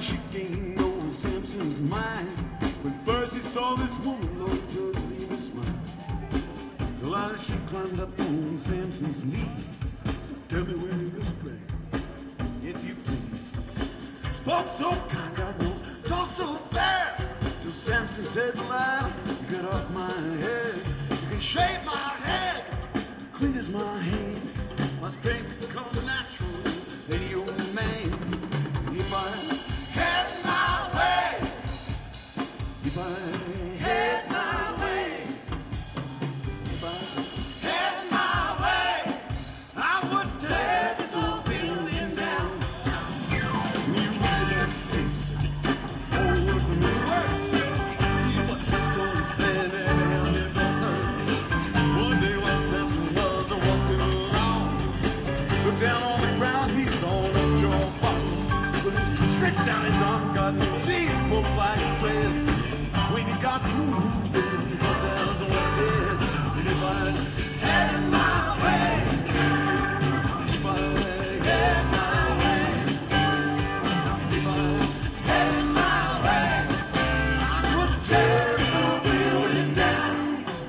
she gained old Samson's mind. When first he saw this woman, Lord, to leave his mind. Delilah, she climbed up on Samson's knee. Tell me where you pray, if you please. Spoke so kind, God knows, talk so fair. Till Samson said, Delilah, get off my head. You can shave my head, clean as my hand. My strength comes natural, any old man. If I had my way, if I had my way, if I had my way, I would tear this old building down. You really have sense, oh, work for me, work. What the story's been and how they got hurt. One day when Samson was walking along, looked down on the ground, he saw a jaw bottle. Stretched down his arm, God knew Jesus moved like a thread. When he got through, then he got down and was dead. And if I had my way, if I had my way, if I had my way, I could tear this whole building down.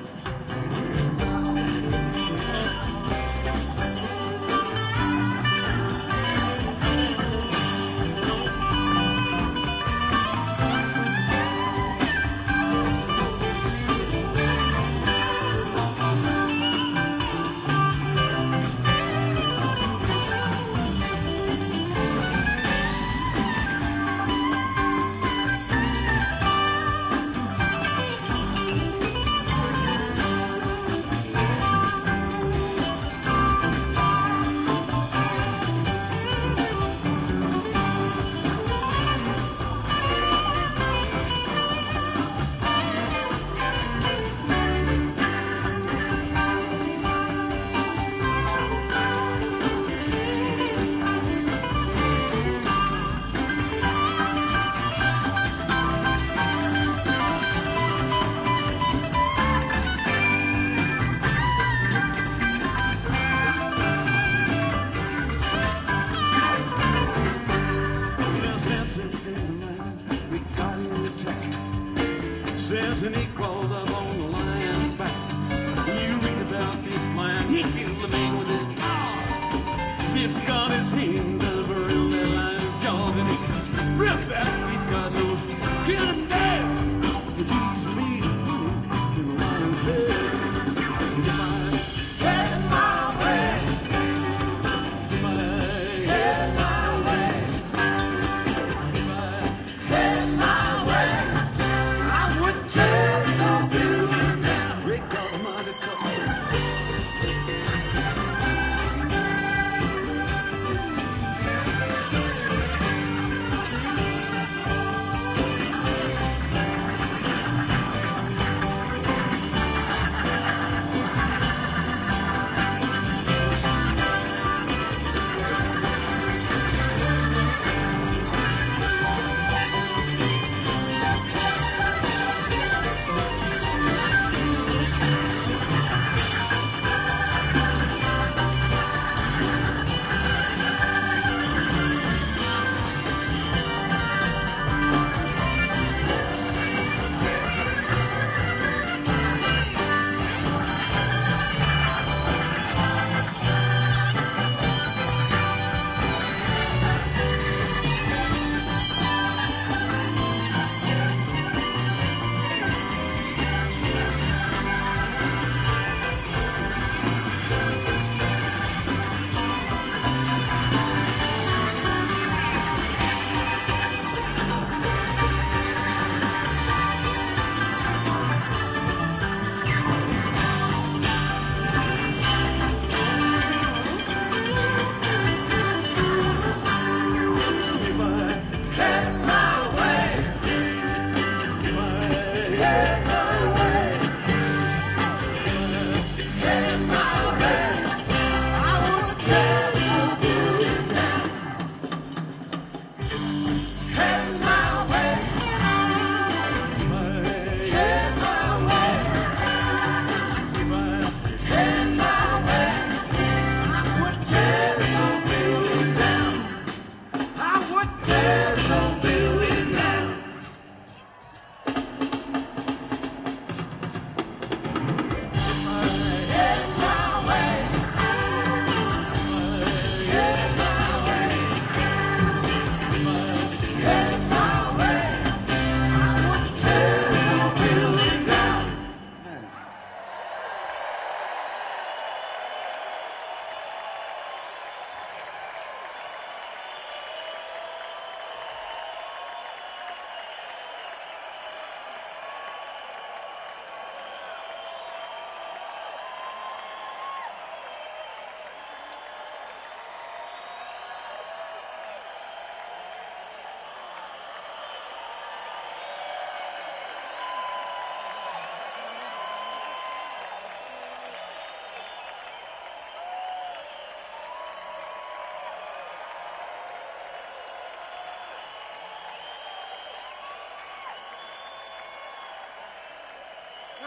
And he crawled up on the lion's back. When you read about this lion, he killed the man with his paw. Since he got his hand over in that lion's jaws, and he ripped back, he's got those killed him dead. The beast made in the lion's head. And if I had my way, if I had my way, if I had my way, I would tear this whole building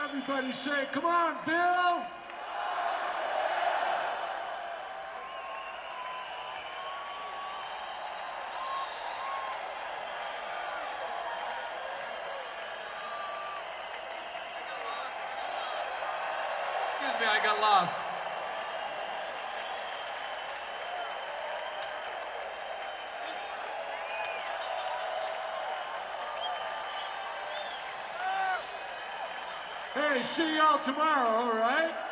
Everybody say, come on, Bill! Excuse me, I got lost. Hey, see y'all tomorrow, all right?